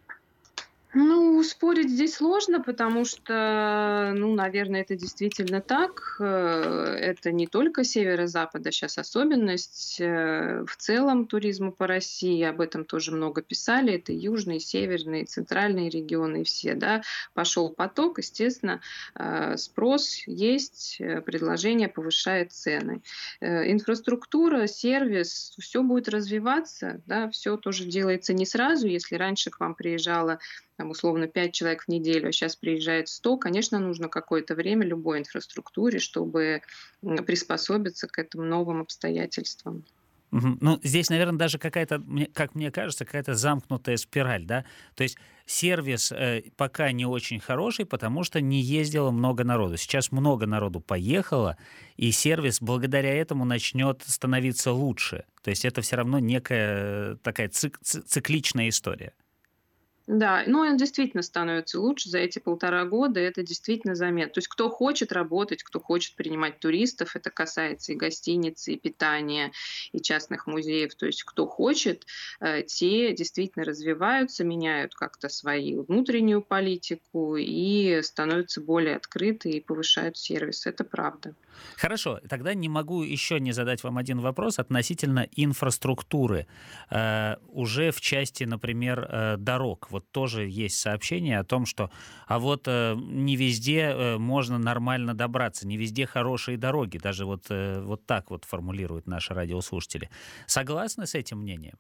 Ну, спорить здесь сложно, потому что, ну, наверное, это действительно так. Э, Это не только северо-запада сейчас особенность. Э, В целом туризма по России, об этом тоже много писали. Это южные, северные, центральные регионы и все, да. Пошел поток, естественно, э, спрос есть, э, предложение повышает цены. Э, Инфраструктура, сервис, все будет развиваться, да, все тоже делается не сразу. Если раньше к вам приезжала там, условно, пять человек в неделю, а сейчас приезжает сто, конечно, нужно какое-то время любой инфраструктуре, чтобы м, приспособиться к этим новым обстоятельствам. Мгм. Ну, здесь, наверное, даже какая-то, мне- как мне кажется, какая-то замкнутая спираль, да? То есть сервис э, пока не очень хороший, потому что не ездило много народу. Сейчас много народу поехало, и сервис благодаря этому начнет становиться лучше. То есть это все равно некая э, такая цик- ци- цикличная история. Да, ну он действительно становится лучше за эти полтора года, это действительно заметно. То есть кто хочет работать, кто хочет принимать туристов, это касается и гостиницы, и питания, и частных музеев. То есть кто хочет, э, те действительно развиваются, меняют как-то свою внутреннюю политику и становятся более открыты и повышают сервис. Это правда. Хорошо, тогда не могу еще не задать вам один вопрос относительно инфраструктуры. Э, уже в части, например, э, дорог. Вот тоже есть сообщение о том, что а вот э, не везде э, можно нормально добраться, не везде хорошие дороги. Даже вот, э, вот так вот формулируют наши радиослушатели. Согласны с этим мнением?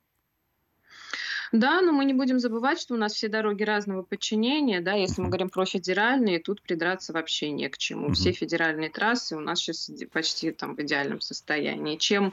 Да, но мы не будем забывать, что у нас все дороги разного подчинения, да, если мы Мгм. говорим про федеральные, тут придраться вообще не к чему. Все Мгм. федеральные трассы у нас сейчас почти там в идеальном состоянии. Чем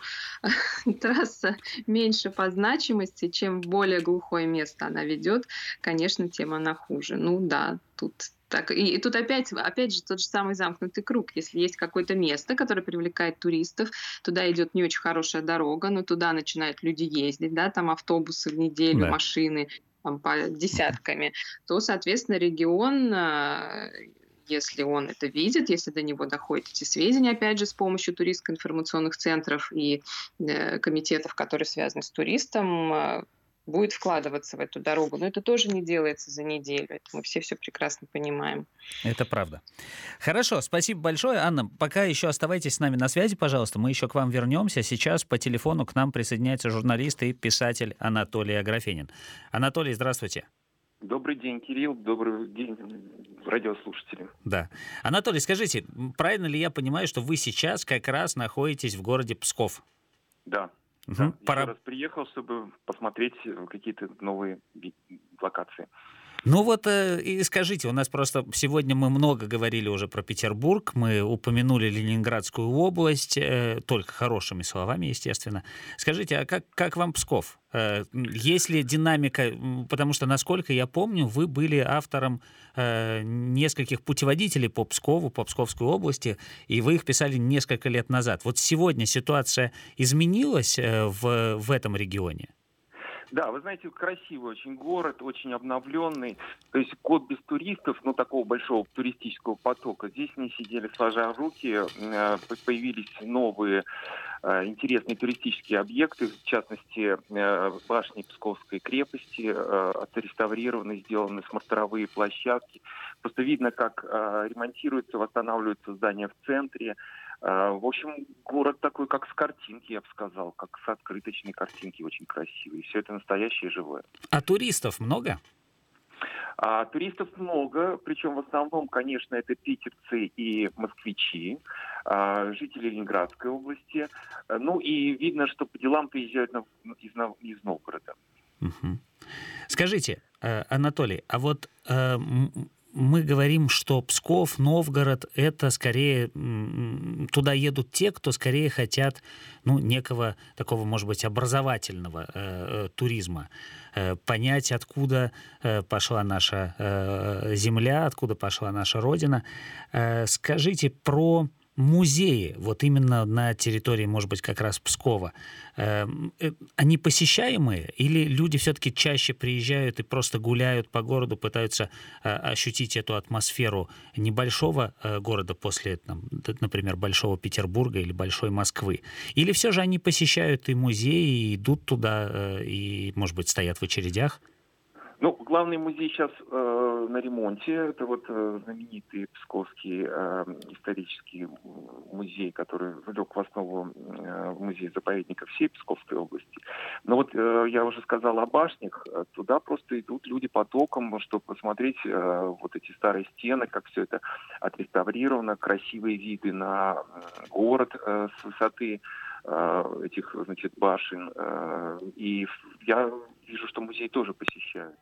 трасса меньше по значимости, чем в более глухое место она ведет, конечно, тем она хуже. Ну да, тут так. И, и тут опять, опять же тот же самый замкнутый круг. Если есть какое-то место, которое привлекает туристов, туда идет не очень хорошая дорога, но туда начинают люди ездить, да, там автобусы в неделю, Да. машины там, по Мгм. десятками, то, соответственно, регион, а, если он это видит, если до него доходят эти сведения, опять же, с помощью туристско-информационных центров и э, комитетов, которые связаны с туристом, а, будет вкладываться в эту дорогу. Но это тоже не делается за неделю. Это мы все все прекрасно понимаем. Это правда. Хорошо, спасибо большое. Анна, пока еще оставайтесь с нами на связи, пожалуйста. Мы еще к вам вернемся. Сейчас по телефону к нам присоединяется журналист и писатель Анатолий Аграфенин. Анатолий, здравствуйте. Добрый день, Кирилл. Добрый день, радиослушатели. Да. Анатолий, скажите, м, правильно ли я понимаю, что вы сейчас как раз находитесь в городе Псков? Да, Мгм. да. Еще Пора- раз приехал, чтобы посмотреть э, какие-то новые ви- локации. Ну вот э, и скажите, у нас просто сегодня мы много говорили уже про Петербург, мы упомянули Ленинградскую область, э, только хорошими словами, естественно. Скажите, а как, как вам Псков? Э, м, есть ли динамика? М, Потому что, насколько я помню, вы были автором э, нескольких путеводителей по Пскову, по Псковской области, и вы их писали несколько лет назад. Вот сегодня ситуация изменилась э, в, в этом регионе? Да, вы знаете, красивый очень город, очень обновленный. То есть год без туристов, ну, такого большого туристического потока. Здесь не сидели сложа руки, э, появились новые э, интересные туристические объекты, в частности, э, башни Псковской крепости, э, отреставрированы, сделаны смотровые площадки. Просто видно, как э, ремонтируются, восстанавливаются здания в центре. Э, В общем, город такой, как с картинки, я бы сказал, как с открыточной картинки, очень красивый. Все это настоящее и живое. А туристов много? А туристов много, причем в основном, конечно, это питерцы и москвичи, а, жители Ленинградской области. А, Ну и видно, что по делам приезжают на- из, Нов- из Новгорода. Мгм. Скажите, э, Анатолий, а вот э, м, мы говорим, что Псков, Новгород — это скорее... Туда едут те, кто скорее хотят, ну, некого такого, может быть, образовательного э, туризма. Э, понять, откуда э, пошла наша э, земля, откуда пошла наша Родина. Э, скажите про музеи, вот именно на территории, может быть, как раз Пскова. Э, э, они посещаемые или люди все-таки чаще приезжают и просто гуляют по городу, пытаются э, ощутить эту атмосферу небольшого э, города после, там, например, Большого Петербурга или Большой Москвы? Или все же они посещают и музеи, и идут туда, э, и, может быть, стоят в очередях? Ну, главный музей сейчас э, на ремонте. Это вот э, знаменитый Псковский э, исторический музей, который лег в основу э, музея-заповедника всей Псковской области. Но вот э, я уже сказал о башнях. Туда просто идут люди потоком, чтобы посмотреть э, вот эти старые стены, как все это отреставрировано, красивые виды на город э, с высоты э, этих, значит, башен. Э, и я вижу, что музей тоже посещаются.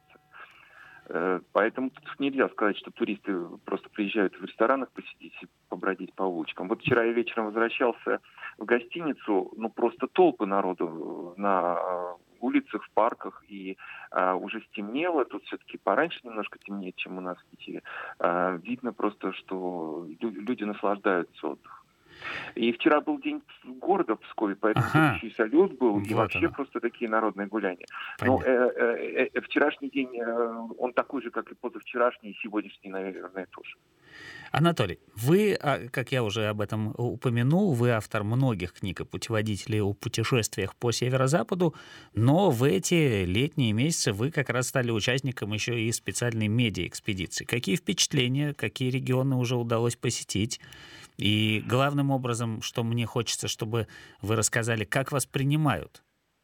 Поэтому тут нельзя сказать, что туристы просто приезжают в ресторанах посидеть и побродить по улочкам. Вот вчера я вечером возвращался в гостиницу, ну просто толпы народу на улицах, в парках, и а, уже стемнело, тут все-таки пораньше немножко темнее, чем у нас в Питере. А, видно просто, что люди наслаждаются отдыхом. И вчера был день города в Пскове, поэтому ага. еще и салют был, вот и вообще оно. Просто такие народные гуляния. Но э, э, э, вчерашний день, э, он такой же, как и позавчерашний, и сегодняшний, наверное, тоже. Анатолий, вы, как я уже об этом упомянул, вы автор многих книг и путеводителей о путешествиях по северо-западу, но в эти летние месяцы вы как раз стали участником еще и специальной медиа-экспедиции. Какие впечатления, какие регионы уже удалось посетить? И главным образом, что мне хочется, чтобы вы рассказали, как вас принимают.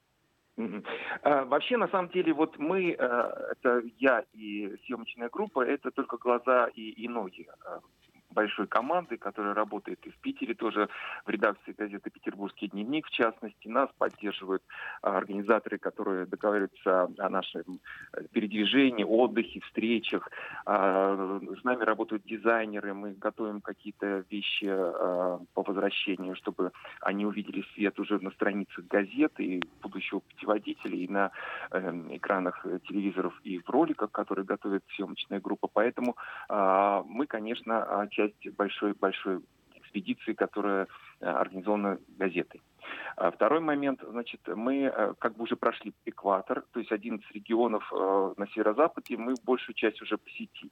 А, вообще, на самом деле, вот мы, это я и съемочная группа, это только глаза и, и ноги большой команды, которая работает и в Питере, тоже в редакции газеты «Петербургский дневник», в частности. Нас поддерживают организаторы, которые договариваются о нашем передвижении, отдыхе, встречах. С нами работают дизайнеры, мы готовим какие-то вещи по возвращению, чтобы они увидели свет уже на страницах газеты и будущего путеводителя, и на экранах телевизоров, и в роликах, которые готовит съемочная группа. Поэтому мы, конечно, часть большой-большой экспедиции, которая организована газетой. Второй момент, значит, мы как бы уже прошли экватор, то есть одиннадцать регионов на северо-западе, мы большую часть уже посетили.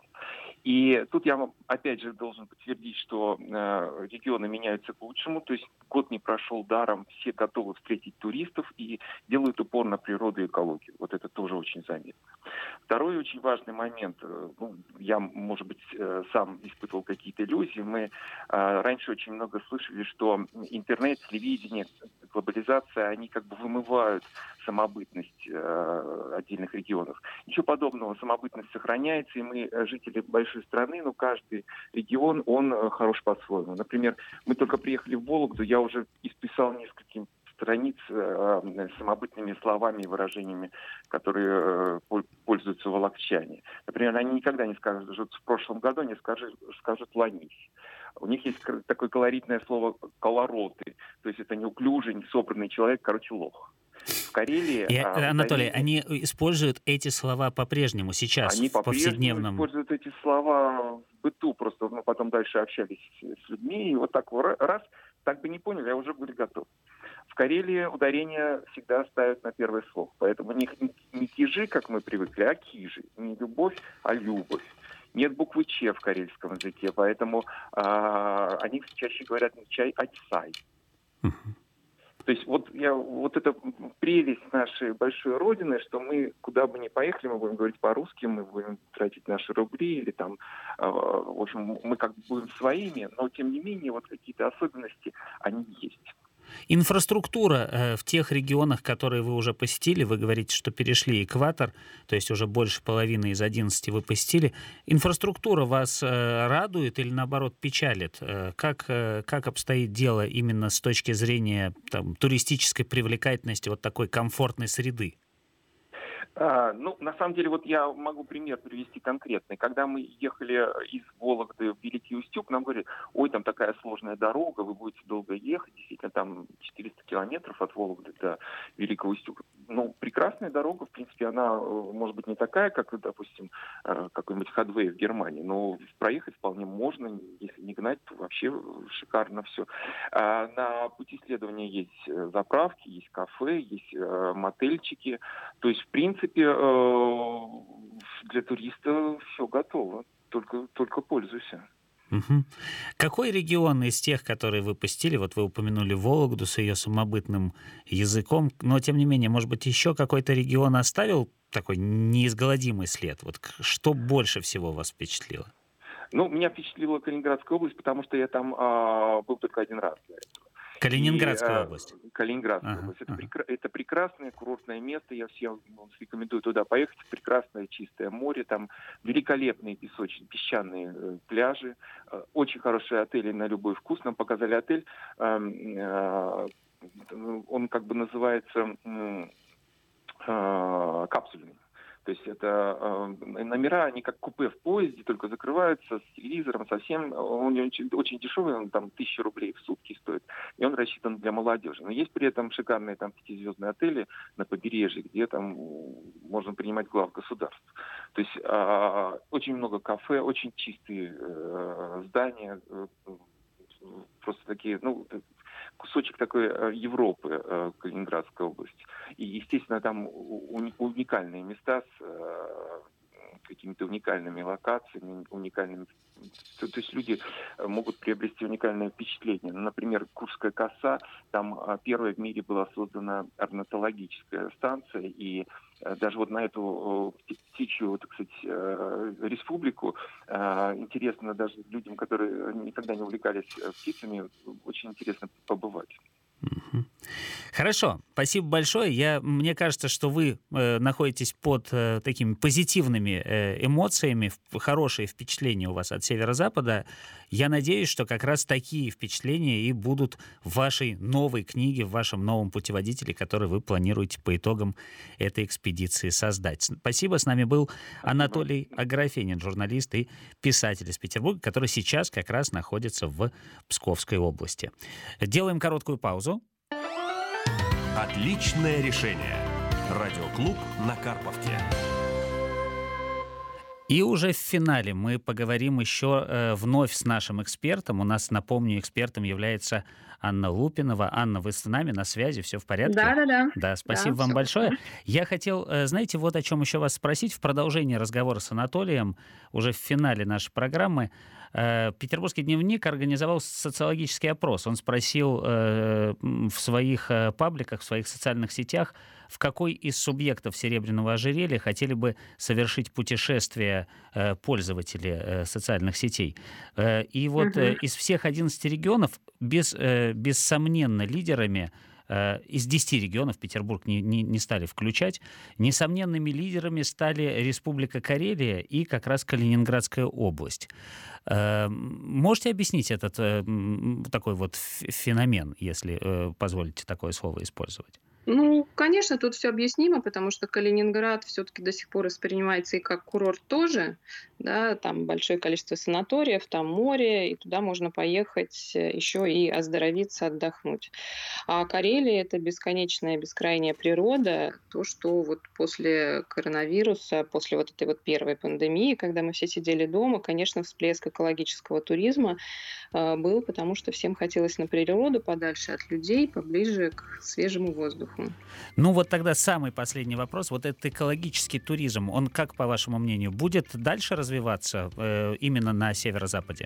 И тут я вам опять же должен подтвердить, что регионы меняются к лучшему, то есть год не прошел даром, все готовы встретить туристов и делают упор на природу и экологию. Вот это тоже очень заметно. Второй очень важный момент, ну, я, может быть, сам испытывал какие-то иллюзии, мы раньше очень много слышали, что интернет, телевидение, глобализация, они как бы вымывают самобытность э, отдельных регионов. Ничего подобного, самобытность сохраняется, и мы, жители большой страны, но каждый регион, он э, хорош по-своему. Например, мы только приехали в Вологду, я уже исписал несколько страниц э, самобытными словами и выражениями, которые э, пользуются волокчане. Например, они никогда не скажут, что в прошлом году они скажут, скажут «лонись». У них есть такое колоритное слово «колороты», то есть это неуклюжий, несобранный человек, короче, лох. В Карелии... И, а, Анатолий, Карелии, они используют эти слова по-прежнему сейчас, они в по-прежнему повседневном... используют эти слова в быту, просто мы потом дальше общались с людьми, и вот так раз, так бы не поняли, а уже были готовы. В Карелии ударение всегда ставят на первый слог, поэтому у них не кижи, как мы привыкли, а кижи. Не любовь, а любовь. Нет буквы «ч» в карельском языке, поэтому а, они чаще говорят не «чай», а «цай». Uh-huh. То есть вот, я, вот эта прелесть нашей большой родины, что мы куда бы ни поехали, мы будем говорить по-русски, мы будем тратить наши рубли, или там, э, в общем, мы как бы будем своими, но тем не менее вот какие-то особенности, они есть. Инфраструктура э, в тех регионах, которые вы уже посетили, вы говорите, что перешли экватор, то есть уже больше половины из одиннадцати вы посетили. Инфраструктура вас э, радует или, наоборот, печалит? Э, как, э, как обстоит дело именно с точки зрения там, туристической привлекательности вот такой комфортной среды? А, ну, на самом деле, вот я могу пример привести конкретный. Когда мы ехали из Вологды в Великий Устюг, нам говорили, ой, там такая сложная дорога, вы будете долго ехать, действительно, там четыреста километров от Вологды до Великого Устюга. Ну, прекрасная дорога, в принципе, она, может быть, не такая, как, допустим, какой-нибудь Ходвей в Германии, но проехать вполне можно, если не гнать, то вообще шикарно все. А на пути следования есть заправки, есть кафе, есть мотельчики, то есть, в принципе, В принципе, для туриста все готово, только, только пользуйся. Угу. Какой регион из тех, которые вы посетили, вот вы упомянули Вологду с ее самобытным языком, но тем не менее, может быть, еще какой-то регион оставил такой неизгладимый след? Вот что больше всего вас впечатлило? Ну, меня впечатлила Калининградская область, потому что я там а, был только один раз для этого. Калининградская и, область. Калининградская ага, область. Это, ага. прекра- это прекрасное курортное место. Я всем ну, рекомендую туда поехать. Прекрасное чистое море. Там великолепные песочные, песчаные э, пляжи. Э, очень хорошие отели на любой вкус. Нам показали отель. Э, э, он как бы называется э, э, капсульный. То есть это э, номера, они как купе в поезде, только закрываются с телевизором совсем. Он очень, очень дешевый, он там тысяча рублей в сутки стоит. И он рассчитан для молодежи. Но есть при этом шикарные там пятизвездные отели на побережье, где там можно принимать глав государств. То есть э, очень много кафе, очень чистые э, здания, э, просто такие, ну, кусочек такой Европы, э, Калининградская область. И, естественно, там уни- уникальные места с э, какими-то уникальными локациями, уникальными... То, то есть люди могут приобрести уникальное впечатление. Например, Куршская коса, там первая в мире была создана орнитологическая станция, и даже вот на эту птичью, так сказать, республику интересно даже людям, которые никогда не увлекались птицами, очень интересно побывать. Хорошо, спасибо большое. Я, мне кажется, что вы э, находитесь под э, такими позитивными э, эмоциями, хорошие впечатления у вас от северо-запада. Я надеюсь, что как раз такие впечатления и будут в вашей новой книге, в вашем новом путеводителе, который вы планируете по итогам этой экспедиции создать. Спасибо. С нами был Анатолий Аграфенин, журналист и писатель из Петербурга, который сейчас как раз находится в Псковской области. Делаем короткую паузу. Отличное решение. Радиоклуб на Карповке. И уже в финале мы поговорим еще э, вновь с нашим экспертом. У нас, напомню, экспертом является Анна Лупинова. Анна, вы с нами на связи? Все в порядке? Да, да, да. Да, спасибо да, вам большое. Хорошо. Я хотел, э, знаете, вот о чем еще вас спросить. В продолжении разговора с Анатолием, уже в финале нашей программы, э, Петербургский дневник организовал социологический опрос. Он спросил э, в своих э, пабликах, в своих социальных сетях, в какой из субъектов Серебряного ожерелья хотели бы совершить путешествие э, пользователи э, социальных сетей. Э, и вот э, из всех одиннадцати регионов, без, э, бессомненно, лидерами э, из десяти регионов, Петербург не, не, не стали включать, несомненными лидерами стали Республика Карелия и как раз Калининградская область. Э, можете объяснить этот э, такой вот феномен, если э, позволите такое слово использовать? Ну, конечно, тут все объяснимо, потому что Калининград все-таки до сих пор воспринимается и как курорт тоже, да, там большое количество санаториев, там море, и туда можно поехать еще и оздоровиться, отдохнуть. А Карелия — это бесконечная, бескрайняя природа, то, что вот после коронавируса, после вот этой вот первой пандемии, когда мы все сидели дома, конечно, всплеск экологического туризма э, был, потому что всем хотелось на природу, подальше от людей, поближе к свежему воздуху. Ну вот тогда самый последний вопрос. Вот этот экологический туризм, он, как по вашему мнению, будет дальше развиваться э, именно на северо-западе?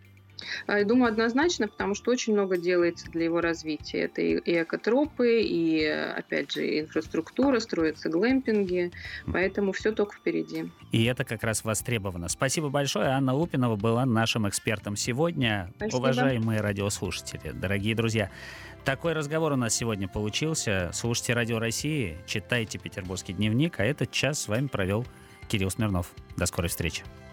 Я думаю, однозначно, потому что очень много делается для его развития. Это и экотропы, и, опять же, инфраструктура, строятся глэмпинги, поэтому все только впереди. И это как раз востребовано. Спасибо большое. Анна Лупинова была нашим экспертом сегодня. Спасибо. Уважаемые радиослушатели, дорогие друзья, такой разговор у нас сегодня получился. Слушайте Радио России, читайте Петербургский дневник, а этот час с вами провел Кирилл Смирнов. До скорой встречи.